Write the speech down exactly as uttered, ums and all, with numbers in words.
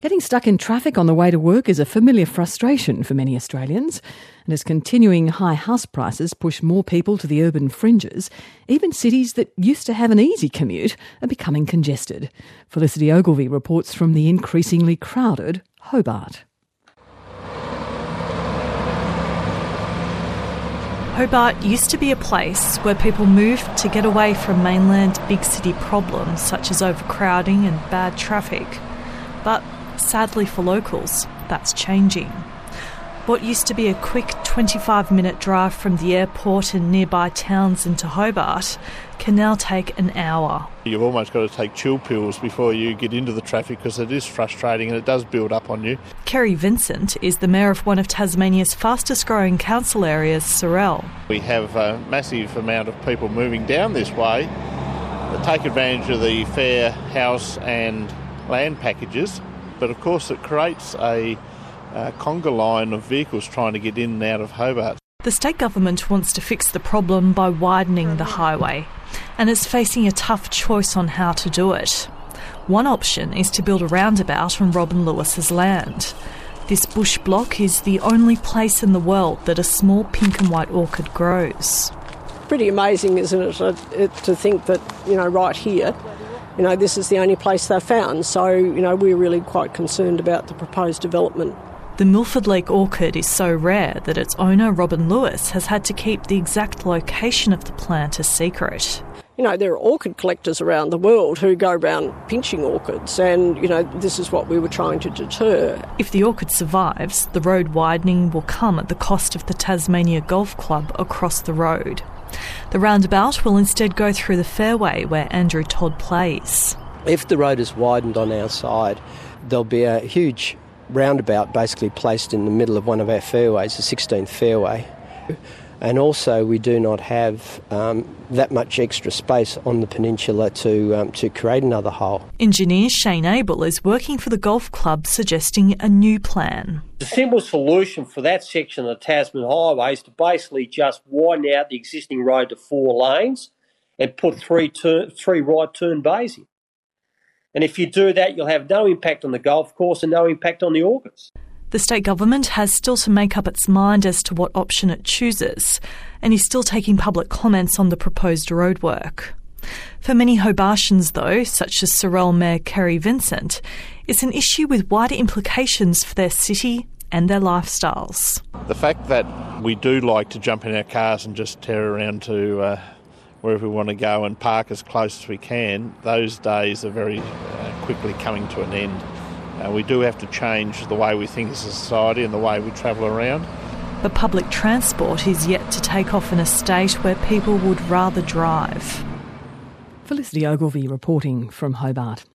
Getting stuck in traffic on the way to work is a familiar frustration for many Australians. And as continuing high house prices push more people to the urban fringes, even cities that used to have an easy commute are becoming congested. Felicity Ogilvie reports from the increasingly crowded Hobart. Hobart used to be a place where people moved to get away from mainland big city problems such as overcrowding and bad traffic. But sadly for locals, that's changing. What used to be a quick twenty-five minute drive from the airport and nearby towns into Hobart can now take an hour. You've almost got to take chill pills before you get into the traffic because it is frustrating and it does build up on you. Kerry Vincent is the mayor of one of Tasmania's fastest growing council areas, Sorell. We have a massive amount of people moving down this way that take advantage of the fair house and land packages. But of course it creates a, a conga line of vehicles trying to get in and out of Hobart. The state government wants to fix the problem by widening the highway, and it's facing a tough choice on how to do it. One option is to build a roundabout on Robin Lewis's land. This bush block is the only place in the world that a small pink and white orchid grows. Pretty amazing, isn't it, to think that, you know, right here, you know, this is the only place they've found. So, you know, we're really quite concerned about the proposed development. The Milford Lake orchid is so rare that its owner, Robin Lewis, has had to keep the exact location of the plant a secret. You know, there are orchid collectors around the world who go around pinching orchids, and, you know, this is what we were trying to deter. If the orchid survives, the road widening will come at the cost of the Tasmania Golf Club across the road. The roundabout will instead go through the fairway where Andrew Todd plays. If the road is widened on our side, there'll be a huge roundabout basically placed in the middle of one of our fairways, the sixteenth fairway. And also we do not have um, that much extra space on the peninsula to um, to create another hole. Engineer Shane Abel is working for the golf club suggesting a new plan. The simple solution for that section of the Tasman Highway is to basically just widen out the existing road to four lanes and put three, turn, three right turn bays in. And if you do that, you'll have no impact on the golf course and no impact on the orchids. The state government has still to make up its mind as to what option it chooses, and is still taking public comments on the proposed roadwork. For many Hobartians, though, such as Sorell Mayor Kerry Vincent, it's an issue with wider implications for their city and their lifestyles. The fact that we do like to jump in our cars and just tear around to uh, wherever we want to go and park as close as we can, those days are very uh, quickly coming to an end. Uh, we do have to change the way we think as a society and the way we travel around. But public transport is yet to take off in a state where people would rather drive. Felicity Ogilvie reporting from Hobart.